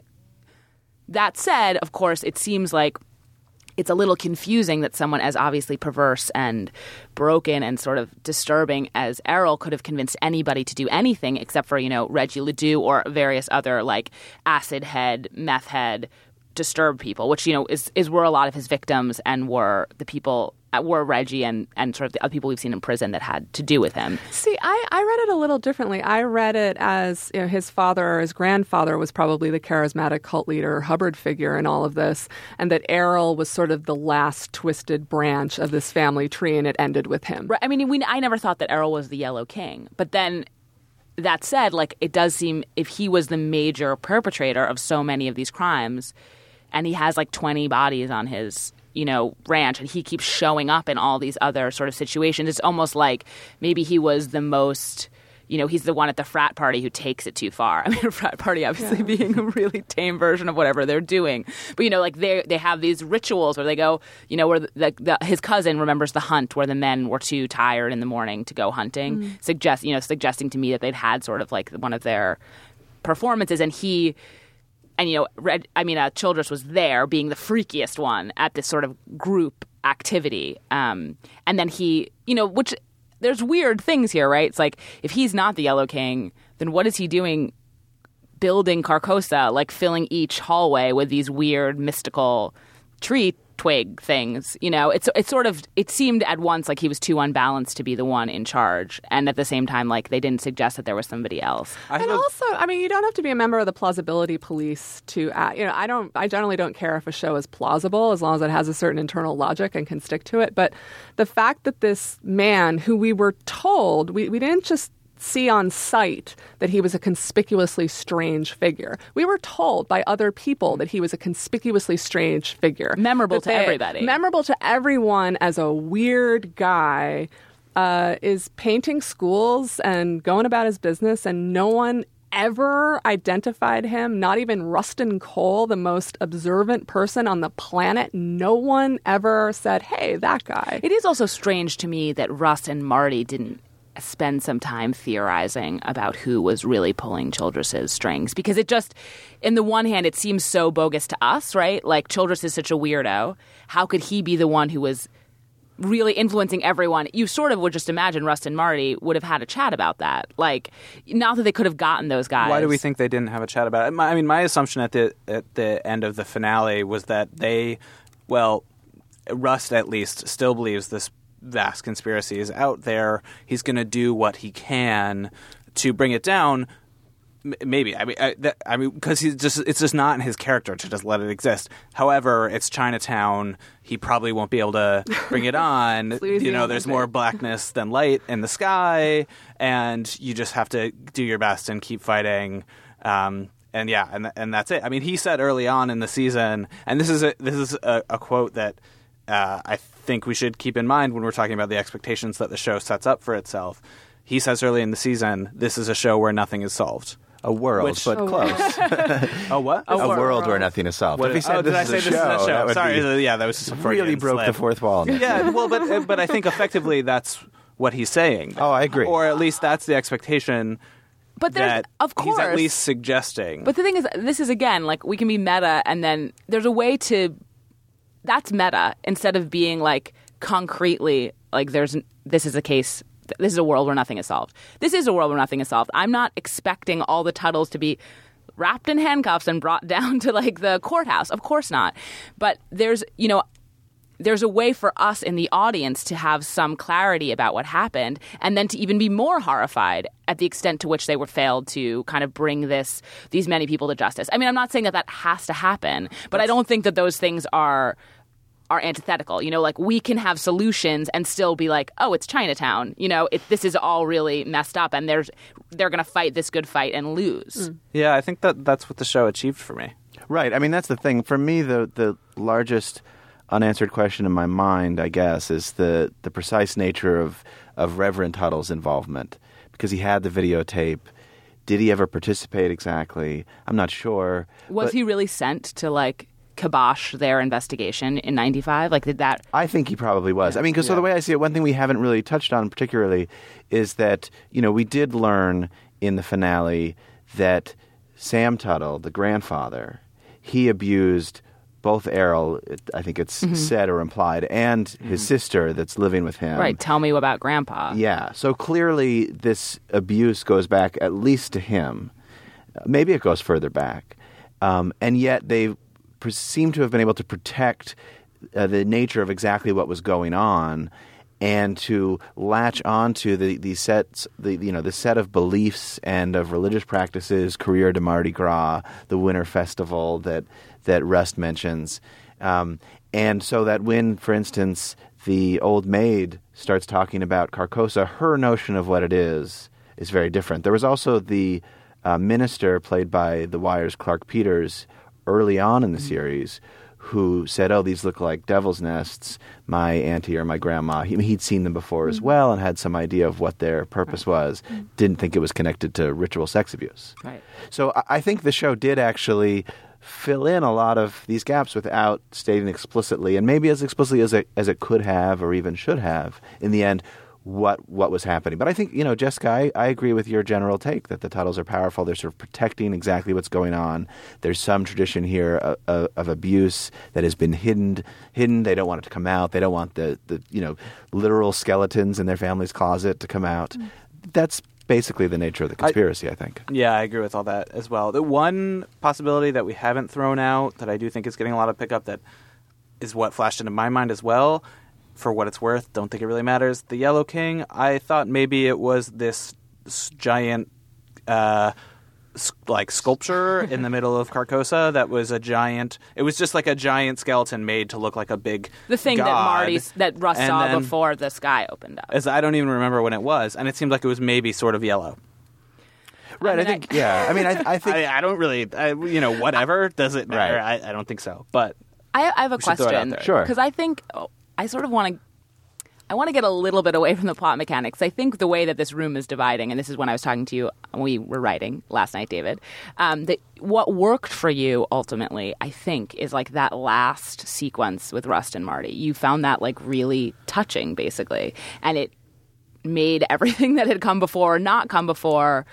that said, of course, it seems like it's a little confusing that someone as obviously perverse and broken and sort of disturbing as Errol could have convinced anybody to do anything except for, you know, Reggie Ledoux or various other like acid head, meth head, disturbed people, which, you know, is, is were a lot of his victims and were the people were Reggie and, and sort of the other people we've seen in prison that had to do with him. See, I, I read it a little differently. I read it as, you know, his father or his grandfather was probably the charismatic cult leader, Hubbard figure in all of this, and that Errol was sort of the last twisted branch of this family tree, and it ended with him. Right. I mean, we, I never thought that Errol was the Yellow King, but then that said, like, it does seem if he was the major perpetrator of so many of these crimes, and he has like twenty bodies on his, you know, ranch, and he keeps showing up in all these other sort of situations. It's almost like maybe he was the most, you know, he's the one at the frat party who takes it too far. I mean, a frat party obviously yeah. being a really tame version of whatever they're doing. But, you know, like they they have these rituals where they go, you know, where the, the, the, his cousin remembers the hunt where the men were too tired in the morning to go hunting, mm. suggest, you know, suggesting to me that they'd had sort of like one of their performances, and he... And, you know, Red, I mean, uh, Childress was there being the freakiest one at this sort of group activity. Um, and then he, you know, which there's weird things here, right? It's like if he's not the Yellow King, then what is he doing building Carcosa, like filling each hallway with these weird mystical tree twig things? You know, it's it's sort of it seemed at once like he was too unbalanced to be the one in charge, and at the same time, like they didn't suggest that there was somebody else. I and also, I mean, you don't have to be a member of the plausibility police to, uh, you know, I don't, I generally don't care if a show is plausible as long as it has a certain internal logic and can stick to it. But the fact that this man, who we were told, we we didn't just see on sight that he was a conspicuously strange figure. We were told by other people that he was a conspicuously strange figure. Memorable to they, everybody. Memorable to everyone as a weird guy, uh, is painting schools and going about his business, and no one ever identified him, not even Rustin Cole, the most observant person on the planet. No one ever said, hey, that guy. It is also strange to me that Russ and Marty didn't spend some time theorizing about who was really pulling Childress's strings, because it just, in the one hand, it seems so bogus to us, right? Like, Childress is such a weirdo. How could he be the one who was really influencing everyone? You sort of would just imagine Russ and Marty would have had a chat about that. Like, not that they could have gotten those guys. Why do we think they didn't have a chat about it? I mean, my assumption at the at the end of the finale was that they, well, Rust at least still believes this vast conspiracy is out there. He's going to do what he can to bring it down. Maybe I mean, I, that, I mean, because he's just—it's just not in his character to just let it exist. However, it's Chinatown. He probably won't be able to bring it on. You know, there's more blackness than light in the sky, and you just have to do your best and keep fighting. Um, and yeah, and and that's it. I mean, he said early on in the season, and this is a, this is a, a quote that uh, I think we should keep in mind when we're talking about the expectations that the show sets up for itself. He says early in the season, "This is a show where nothing is solved." A world, Which, but oh, close. Oh, what? A, a world where nothing is solved. What, if he said oh, this did I is say a this show, is a show? that would Sorry, be, yeah, that was just a really Freudian broke slip. the fourth wall. Yeah, well, but but I think effectively that's what he's saying. Oh, I agree. Or at least that's the expectation. But there's, that of course, he's at least suggesting. But the thing is, this is again like we can be meta, and then there's a way to. That's meta instead of being like concretely like there's this is a case. This is a world where nothing is solved. This is a world where nothing is solved. I'm not expecting all the Tuttles to be wrapped in handcuffs and brought down to like the courthouse. Of course not. But there's, you know, there's a way for us in the audience to have some clarity about what happened and then to even be more horrified at the extent to which they were failed to kind of bring this these many people to justice. I mean, I'm not saying that that has to happen, but I don't think that those things are are antithetical. You know, like we can have solutions and still be like, oh, it's Chinatown. You know, it, this is all really messed up and there's they're going to fight this good fight and lose. Mm. Yeah, I think that that's what the show achieved for me. Right. I mean, that's the thing. For me, the the largest unanswered question in my mind, I guess, is the, the precise nature of, of Reverend Tuttle's involvement. Because he had the videotape. Did he ever participate exactly? I'm not sure. Was but he really sent to, like, kibosh their investigation in ninety-five? Like, did that... I think he probably was. I mean, because Yeah. so the way I see it, one thing we haven't really touched on particularly is that, you know, we did learn in the finale that Sam Tuttle, the grandfather, he abused both Errol, I think it's Mm-hmm. said or implied, and his sister that's living with him. Right, tell me about Grandpa. Yeah. So clearly this abuse goes back at least to him. Maybe it goes further back. Um, and yet they pre- seem to have been able to protect uh, the nature of exactly what was going on and to latch onto the, the sets, the you know, the set of beliefs and of religious practices, career de Mardi Gras, the Winter Festival that that Rust mentions. Um, and so that when, for instance, the old maid starts talking about Carcosa, her notion of what it is is very different. There was also the uh, minister played by The Wire's Clark Peters early on in the mm-hmm. series who said, oh, these look like devil's nests, my auntie or my grandma. He, he'd seen them before as well and had some idea of what their purpose was. Didn't think it was connected to ritual sex abuse. Right. So I, I think the show did actually fill in a lot of these gaps without stating explicitly, and maybe as explicitly as it, as it could have or even should have, in the end, what what was happening. But I think, you know, Jessica, I, I agree with your general take that the Tuttles are powerful. They're sort of protecting exactly what's going on. There's some tradition here of, of, of abuse that has been hidden. Hidden. They don't want it to come out. They don't want the, the you know, literal skeletons in their family's closet to come out. Mm. That's basically the nature of the conspiracy, I, I think. Yeah, I agree with all that as well. The one possibility that we haven't thrown out that I do think is getting a lot of pickup that is what flashed into my mind as well, for what it's worth, don't think it really matters. The Yellow King, I thought maybe it was this, this giant uh, like sculpture in the middle of Carcosa that was a giant. It was just like a giant skeleton made to look like a big The thing god. that Marty, that Russ And saw then- before the sky opened up. As I don't even remember when it was, and it seemed like it was maybe sort of yellow. Right, I, mean, think, I- yeah. I mean, I, I think... I, I don't really, I, you know, whatever. Does it matter? Right. I, I don't think so. But I, I have a We should throw it out question. there. Sure. Because I think oh, I sort of want to. I want to get a little bit away from the plot mechanics. I think the way that this room is dividing, and this is when I was talking to you when we were writing last night, David, um, that what worked for you ultimately, I think, is like that last sequence with Rust and Marty. You found that like really touching, basically, and it made everything that had come before, or not come before,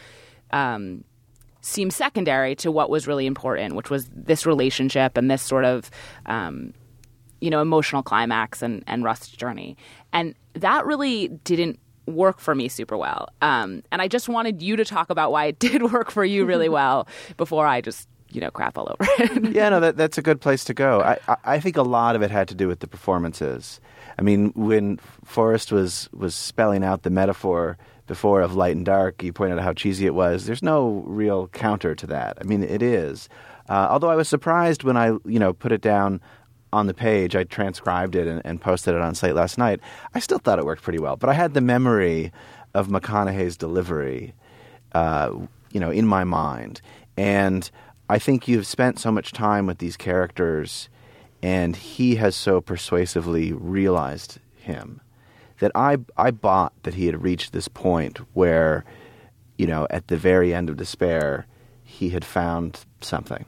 um, seem secondary to what was really important, which was this relationship and this sort of, um, you know, emotional climax and, and Rust's journey. And that really didn't work for me super well. Um, and I just wanted you to talk about why it did work for you really well before I just you know, crap all over it. Yeah, no, that, that's a good place to go. I, I, I think a lot of it had to do with the performances. I mean, when Forrest was, was spelling out the metaphor before of light and dark, you pointed out how cheesy it was. There's no real counter to that. I mean, it is. Uh, although I was surprised when I, you know, put it down on the page, I transcribed it and, and posted it on Slate last night. I still thought it worked pretty well. But I had the memory of McConaughey's delivery, uh, you know, in my mind. And I think you've spent so much time with these characters, and he has so persuasively realized him, that I I bought that he had reached this point where, you know, at the very end of despair, he had found something.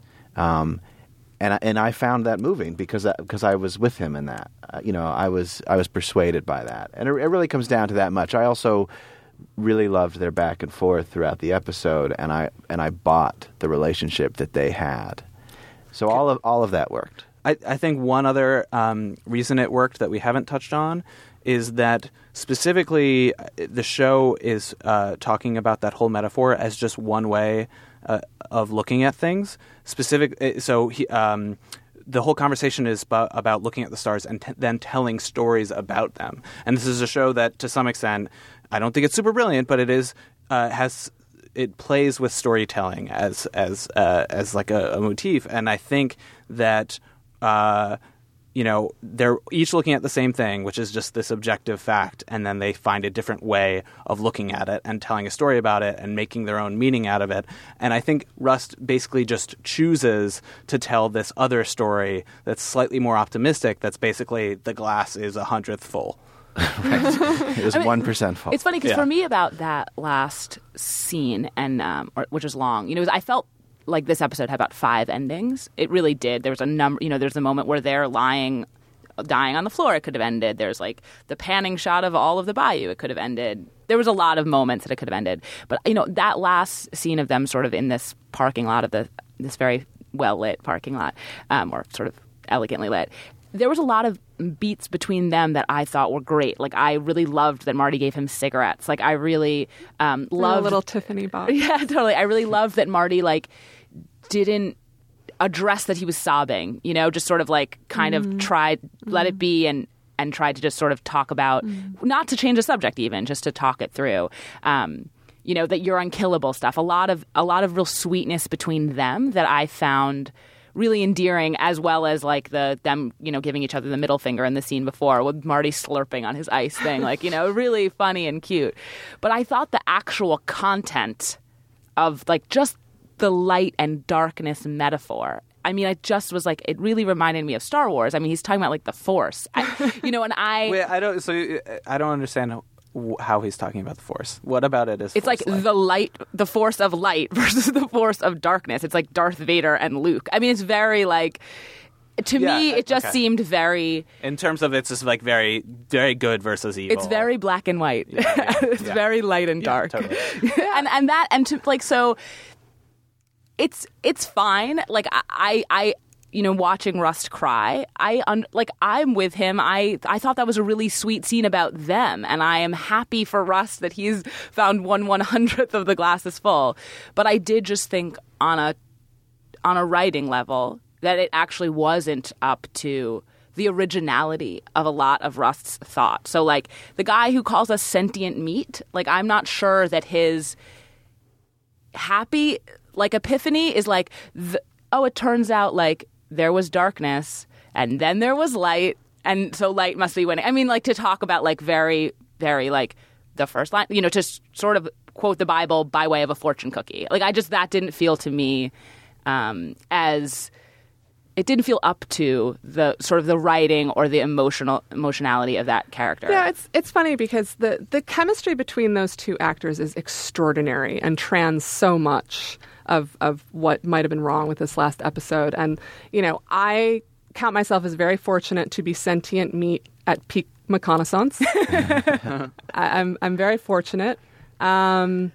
Um, and I, and I found that moving because I, because I was with him in that. Uh, you know, I was I was persuaded by that, and it, it really comes down to that much. I also really loved their back and forth throughout the episode, and I and I bought the relationship that they had. So all of all of that worked. I, I think one other um, reason it worked that we haven't touched on is that specifically the show is uh, talking about that whole metaphor as just one way uh, of looking at things. Specific, so he, um, the whole conversation is about, about looking at the stars and t- then telling stories about them. And this is a show that, to some extent, I don't think it's super brilliant, but it is uh, has it plays with storytelling as as uh, as like a, a motif. And I think that. Uh, you know, they're each looking at the same thing, which is just this objective fact, and then they find a different way of looking at it and telling a story about it and making their own meaning out of it. And I think Rust basically just chooses to tell this other story that's slightly more optimistic, that's basically the glass is a hundredth full. Right. It was I mean, one percent full. It's funny because yeah. for me about that last scene, and um, or, which was long, you know, I felt like this episode had about five endings. It really did. There was a number, you know, there's a moment where they're lying, dying on the floor. It could have ended. There's like the panning shot of all of the bayou. It could have ended. There was a lot of moments that it could have ended. But, you know, that last scene of them sort of in this parking lot of the, this very well-lit parking lot, um, or sort of elegantly lit, there was a lot of beats between them that I thought were great. Like, I really loved that Marty gave him cigarettes. Like, I really um, loved... A little Tiffany box. Yeah, totally. I really loved that Marty, like, didn't address that he was sobbing, you know, just sort of like kind mm. of tried, mm. let it be and, and tried to just sort of talk about, mm. not to change the subject even, just to talk it through. Um, you know, that you're unkillable stuff. A lot of, a lot of real sweetness between them that I found really endearing, as well as like the them, you know, giving each other the middle finger in the scene before with Marty slurping on his ice thing, like, you know, really funny and cute. But I thought the actual content of like just the light and darkness metaphor, I mean, I just was like, it really reminded me of Star Wars. I mean, he's talking about like the Force, I, you know, and I... Wait, I don't, so I don't understand how, how he's talking about the Force. What about it is It's like light? the light, the force of light versus the force of darkness. It's like Darth Vader and Luke. I mean, it's very like... To yeah, me, it just okay. seemed very... In terms of it's just like very, very good versus evil. It's very black and white. Yeah, yeah, it's yeah. very light and Yeah, dark. totally. and and that and to like so, it's it's fine. Like I I, I you know watching Rust cry, I un, like I'm with him. I I thought that was a really sweet scene about them, and I am happy for Rust that he's found one one hundredth of the glass is full. But I did just think on a on a writing level that it actually wasn't up to the originality of a lot of Rust's thought. So, like, the guy who calls us sentient meat, like, I'm not sure that his happy, like, epiphany is like, the, oh, it turns out, like, there was darkness, and then there was light, and so light must be winning. I mean, like, to talk about, like, very, very, like, the first line, you know, to s- sort of quote the Bible by way of a fortune cookie. Like, I just, that didn't feel to me um, as... It didn't feel up to the sort of the writing or the emotional emotionality of that character. Yeah, it's it's funny because the, the chemistry between those two actors is extraordinary and trans so much of of what might have been wrong with this last episode. And, you know, I count myself as very fortunate to be sentient meat at peak reconnaissance. I, I'm I'm very fortunate. Um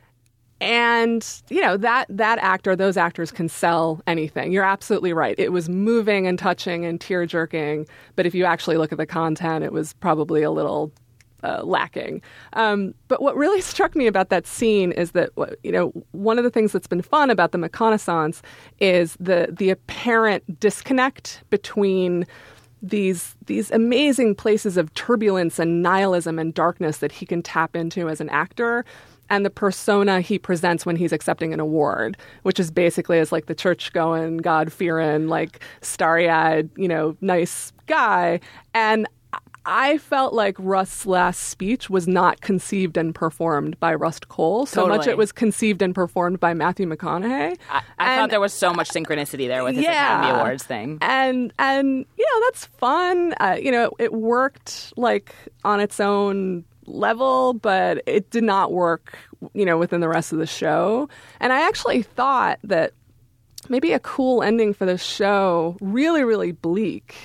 And, you know, that that actor, those actors can sell anything. You're absolutely right. It was moving and touching and tear-jerking. But if you actually look at the content, it was probably a little uh, lacking. Um, but what really struck me about that scene is that, you know, one of the things that's been fun about the McConaissance is the the apparent disconnect between these these amazing places of turbulence and nihilism and darkness that he can tap into as an actor, and the persona he presents when he's accepting an award, which is basically as like the church-going, God-fearing, like starry-eyed, you know, nice guy. And I felt like Rust's last speech was not conceived and performed by Rust Cohle. So Totally. much it was conceived and performed by Matthew McConaughey. I, I And- thought there was so much synchronicity there with his Yeah. Academy Awards thing. And, and you know, that's fun. Uh, you know, it worked like on its own level, but it did not work, you know, within the rest of the show. And I actually thought that maybe a cool ending for the show, really, really bleak,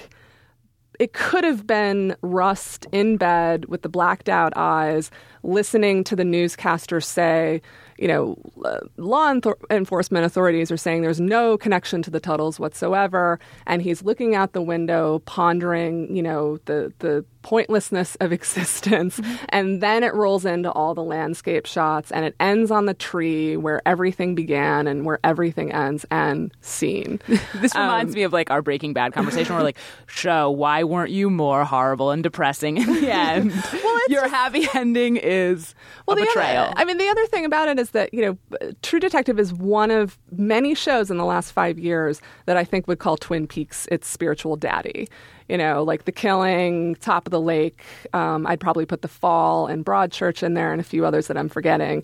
it could have been Rust in bed with the blacked out eyes, listening to the newscaster say, you know, uh, law enth- enforcement authorities are saying there's no connection to the Tuttles whatsoever. And he's looking out the window, pondering, you know, the, the pointlessness of existence. Mm-hmm. And then it rolls into all the landscape shots and it ends on the tree where everything began and where everything ends, and scene. This reminds me of like our Breaking Bad conversation where like, show, why weren't you more horrible and depressing in the end? Well, your happy ending is well, a the betrayal. Other, I mean, the other thing about it is that, you know, True Detective is one of many shows in the last five years that I think would call Twin Peaks its spiritual daddy. You know, like The Killing, Top of the Lake. Um, I'd probably put The Fall and Broadchurch in there and a few others that I'm forgetting.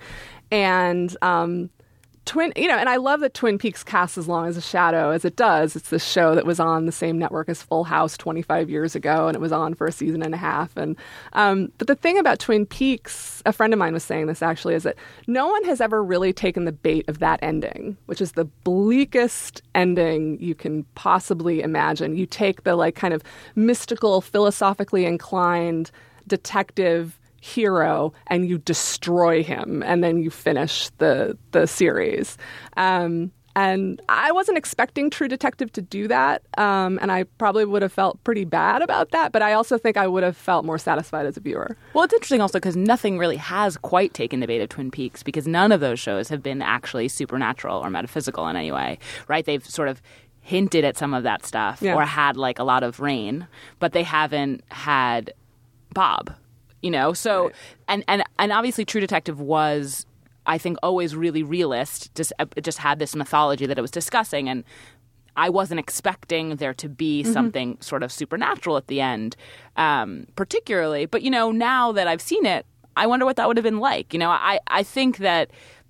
And um, Twin, you know, and I love that Twin Peaks casts as long as a shadow as it does. It's this show that was on the same network as Full House twenty-five years ago, and it was on for a season and a half. And um, but the thing about Twin Peaks, a friend of mine was saying this actually, is that no one has ever really taken the bait of that ending, which is the bleakest ending you can possibly imagine. You take the like kind of mystical, philosophically inclined detective hero and you destroy him, and then you finish the the series. Um, and I wasn't expecting True Detective to do that, um, and I probably would have felt pretty bad about that, but I also think I would have felt more satisfied as a viewer. Well, it's interesting also because nothing really has quite taken the bait of Twin Peaks, because none of those shows have been actually supernatural or metaphysical in any way, right? They've sort of hinted at some of that stuff, Yeah. or had like a lot of rain, but they haven't had Bob. You know, so Right. and, and and obviously True Detective was, I think, always really realist. Just it just had this mythology that it was discussing, and I wasn't expecting there to be mm-hmm. something sort of supernatural at the end, um, particularly. But you know, now that I've seen it, I wonder what that would have been like. You know, I I think that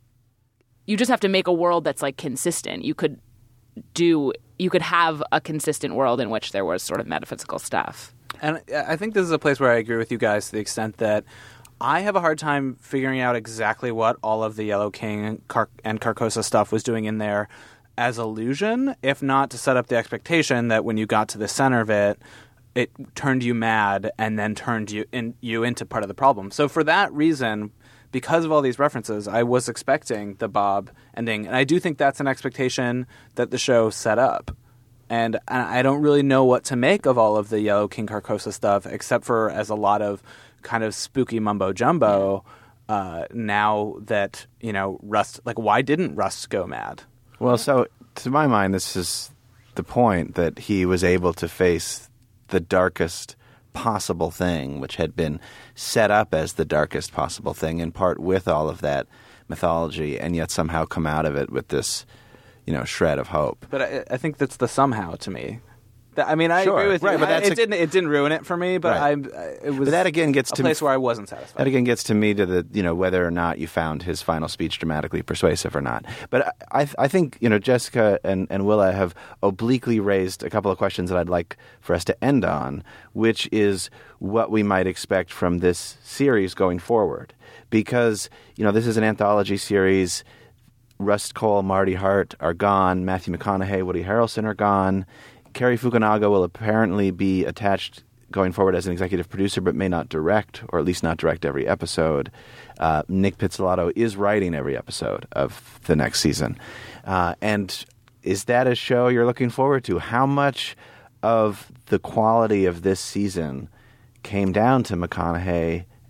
you just have to make a world that's like consistent. You could do you could have a consistent world in which there was sort of metaphysical stuff. And I think this is a place where I agree with you guys to the extent that I have a hard time figuring out exactly what all of the Yellow King Car- and Carcosa stuff was doing in there as illusion, if not to set up the expectation that when you got to the center of it, it turned you mad and then turned you in, you into part of the problem. So for that reason, because of all these references, I was expecting the Bob ending. And I do think that's an expectation that the show set up. And I don't really know what to make of all of the Yellow King Carcosa stuff, except for as a lot of kind of spooky mumbo jumbo. Uh, now that, you know, Rust, like, why didn't Rust go mad? Well, so to my mind, this is the point that he was able to face the darkest possible thing, which had been set up as the darkest possible thing, in part with all of that mythology, and yet somehow come out of it with this, you know, shred of hope. But I, I think that's the somehow to me. That, I mean, I Sure. agree with Right, you. but that's it a- didn't. It didn't ruin it for me. But Right. I, it was. But that again gets a to place where I wasn't satisfied. That again gets to me to the, you know, whether or not you found his final speech dramatically persuasive or not. But I, I think, you know, Jessica and, and Willa have obliquely raised a couple of questions that I'd like for us to end on, which is what we might expect from this series going forward. Because, you know, this is an anthology series. Rust Cohle, Marty Hart are gone. Matthew McConaughey, Woody Harrelson are gone. Cary Fukunaga will apparently be attached going forward as an executive producer, but may not direct, or at least not direct every episode. Uh, Nick Pizzolatto is writing every episode of the next season. Uh, and is that a show you're looking forward to? How much of the quality of this season came down to McConaughey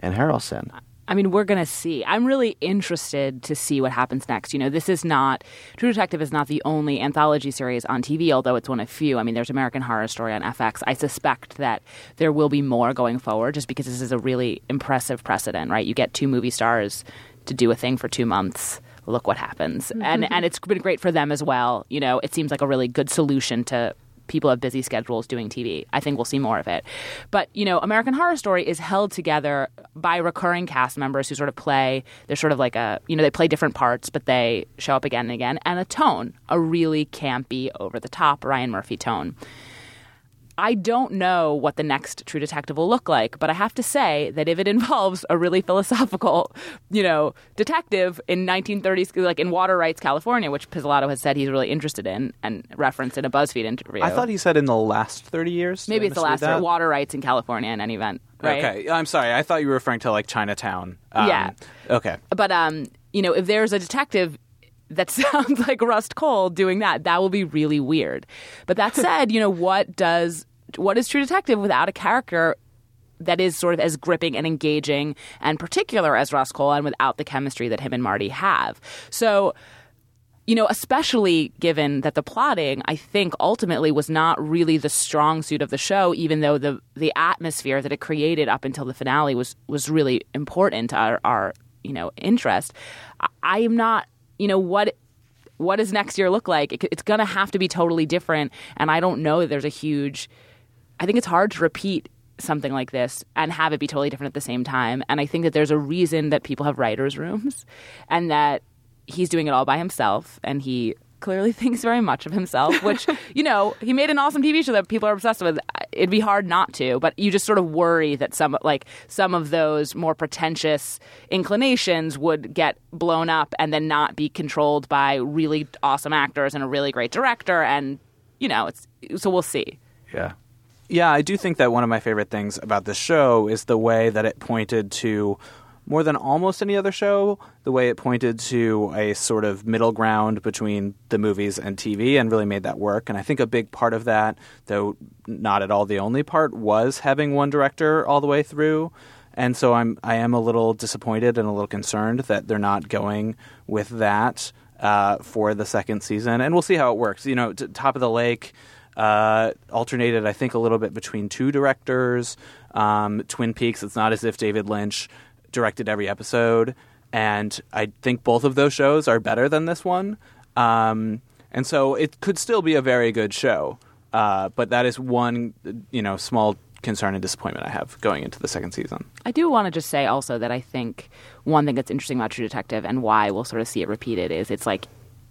and Harrelson. I mean, we're going to see. I'm really interested to see what happens next. You know, this is not – True Detective is not the only anthology series on T V, although it's one of few. I mean, there's American Horror Story on F X. I suspect that there will be more going forward just because this is a really impressive precedent, right? You get two movie stars to do a thing for two months. Look what happens. Mm-hmm. And and it's been great for them as well. You know, it seems like a really good solution to – people have busy schedules doing T V. I think we'll see more of it. But, you know, American Horror Story is held together by recurring cast members who sort of play, they're sort of like a, you know, they play different parts, but they show up again and again. And a tone, a really campy, over-the-top Ryan Murphy tone. I don't know what the next True Detective will look like, but I have to say that if it involves a really philosophical, you know, detective in nineteen thirties, like in Water Rights, California, which Pizzolatto has said he's really interested in and referenced in a BuzzFeed interview. I thought he said in the last thirty years. Maybe it's the last thirty, Water Rights in California in any event, right? Okay, I'm sorry. I thought you were referring to like Chinatown. Um, yeah. Okay. But, um, you know, if there's a detective that sounds like Rust Cole doing that, that will be really weird. But that said, you know, what does what is True Detective without a character that is sort of as gripping and engaging and particular as Rust Cole, and without the chemistry that him and Marty have? So, you know, especially given that the plotting, I think, ultimately was not really the strong suit of the show, even though the the atmosphere that it created up until the finale was was really important to our, our you know, interest. I, I am not, you know, what what does next year look like? It, it's going to have to be totally different, and I don't know that there's a huge – I think it's hard to repeat something like this and have it be totally different at the same time. And I think that there's a reason that people have writers' rooms, and that he's doing it all by himself, and he clearly thinks very much of himself, which, you know, he made an awesome T V show that people are obsessed with. It'd be hard not to, but you just sort of worry that some, like, some of those more pretentious inclinations would get blown up and then not be controlled by really awesome actors and a really great director. And, you know, it's so we'll see. Yeah. Yeah, I do think that one of my favorite things about this show is the way that it pointed to, more than almost any other show, the way it pointed to a sort of middle ground between the movies and T V and really made that work. And I think a big part of that, though not at all the only part, was having one director all the way through. And so I'm I am a little disappointed and a little concerned that they're not going with that uh, for the second season. And we'll see how it works. You know, t- Top of the Lake uh, alternated, I think, a little bit between two directors. Um, Twin Peaks, it's not as if David Lynch directed every episode, and I think both of those shows are better than this one, um, and so it could still be a very good show, uh, but that is one, you know, small concern and disappointment I have going into the second season. I do want to just say also that I think one thing that's interesting about True Detective and why we'll sort of see it repeated is it's like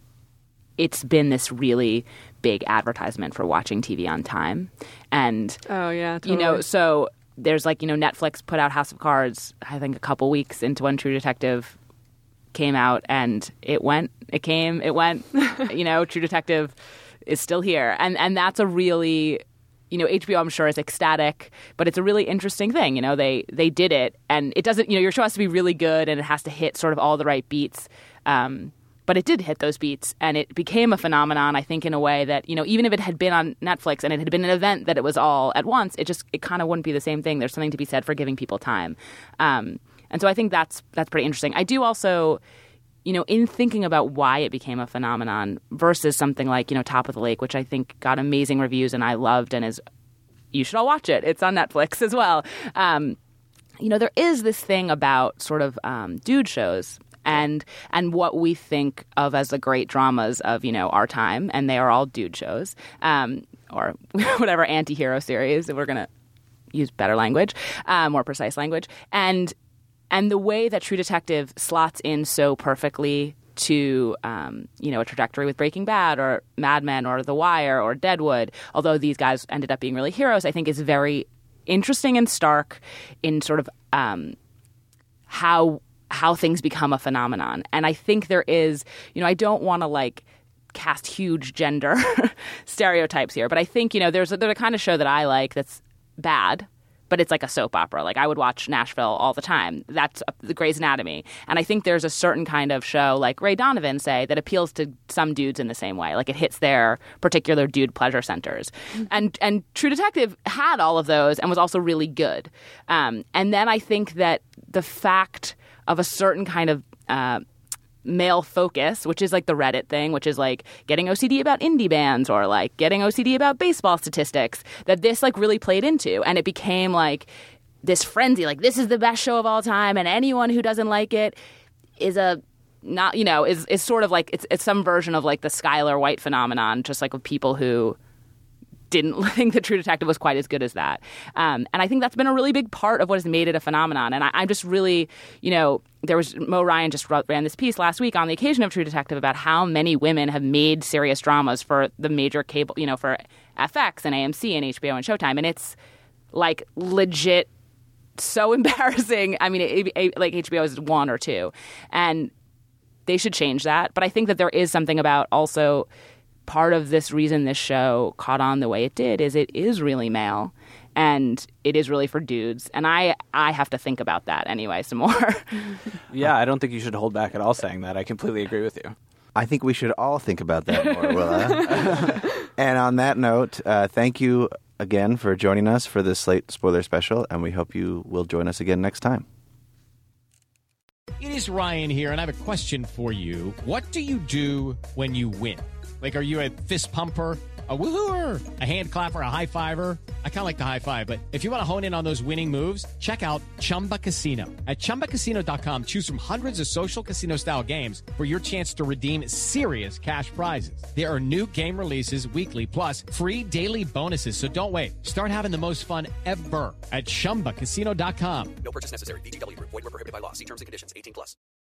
it's been this really big advertisement for watching T V on time, and oh yeah, totally. you know, so there's like, you know, Netflix put out House of Cards, I think a couple weeks into when True Detective came out, and it went, it came, it went, you know, True Detective is still here. And and that's a really, you know, H B O I'm sure is ecstatic, but it's a really interesting thing. You know, they, they did it, and it doesn't, you know, your show has to be really good and it has to hit sort of all the right beats. Um, But it did hit those beats, and it became a phenomenon, I think, in a way that, you know, even if it had been on Netflix and it had been an event that it was all at once, it just, it kind of wouldn't be the same thing. There's something to be said for giving people time. Um, and so I think that's that's pretty interesting. I do also, you know, in thinking about why it became a phenomenon versus something like, you know, Top of the Lake, which I think got amazing reviews and I loved and is, you should all watch it. It's on Netflix as well. Um, you know, there is this thing about sort of um, dude shows and and what we think of as the great dramas of, you know, our time, and they are all dude shows, um, or whatever anti-hero series, if we're going to use better language, uh, more precise language. And and the way that True Detective slots in so perfectly to, um, you know, a trajectory with Breaking Bad or Mad Men or The Wire or Deadwood, although these guys ended up being really heroes, I think is very interesting and stark in sort of um, how... how things become a phenomenon. And I think there is, you know, I don't want to like cast huge gender stereotypes here, but I think, you know, there's a, there's a kind of show that I like that's bad, but it's like a soap opera. Like I would watch Nashville all the time. That's uh, the Grey's Anatomy. And I think there's a certain kind of show like Ray Donovan, say, that appeals to some dudes in the same way. Like it hits their particular dude pleasure centers. Mm-hmm. And and True Detective had all of those and was also really good. Um, and then I think that the fact of a certain kind of uh, male focus, which is like the Reddit thing, which is like getting O C D about indie bands or like getting O C D about baseball statistics, that this like really played into. And it became like this frenzy, like this is the best show of all time, and anyone who doesn't like it is a not, you know, is, is sort of like it's it's some version of like the Skylar White phenomenon, just like with people who didn't think that True Detective was quite as good as that. Um, and I think that's been a really big part of what has made it a phenomenon. And I, I'm just really, you know, there was Mo Ryan just ran this piece last week on the occasion of True Detective about how many women have made serious dramas for the major cable, you know, for F X and A M C and H B O and Showtime. And it's like legit so embarrassing. I mean, it, it, like H B O is one or two. And they should change that. But I think that there is something about also part of this reason this show caught on the way it did is it is really male and it is really for dudes. And I, I have to think about that anyway some more. Yeah, I don't think you should hold back at all saying that. I completely agree with you. I think we should all think about that more, Willa. And on that note, uh, thank you again for joining us for this Slate Spoiler Special, and we hope you will join us again next time. It is Ryan here, and I have a question for you. What do you do when you win? Like, are you a fist pumper, a woo-hooer, a hand clapper, a high-fiver? I kind of like the high-five, but if you want to hone in on those winning moves, check out Chumba Casino. At Chumba Casino dot com, choose from hundreds of social casino-style games for your chance to redeem serious cash prizes. There are new game releases weekly, plus free daily bonuses, so don't wait. Start having the most fun ever at Chumba Casino dot com. No purchase necessary. V G W. Void where prohibited by law. See terms and conditions. eighteen plus.